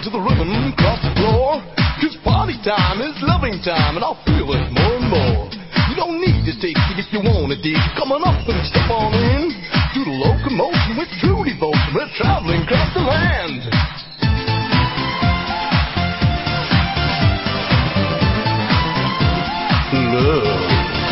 to the rhythm across the floor. 'Cause party time is loving time, and I'll feel it more and more. You don't need to take it if you wanna dig. Come on up and step on in. Do the locomotion with true devotion. We're traveling across the land. Love.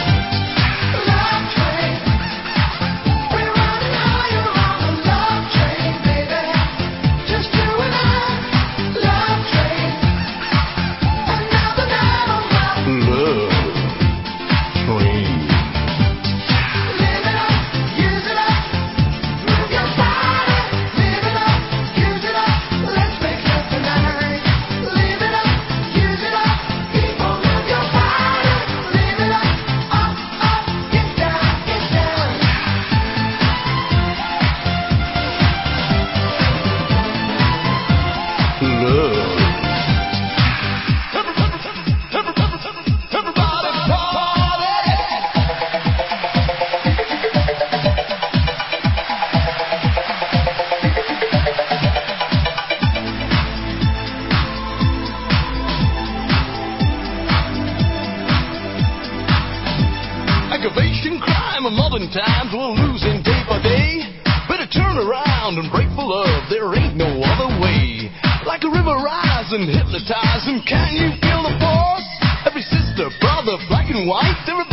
Aggravation, crime, and modern times we're losing day by day. Better turn around and break for love, there ain't no other way. Like a river rising, hypnotizing, can you feel the force? Every sister, brother, black and white, they're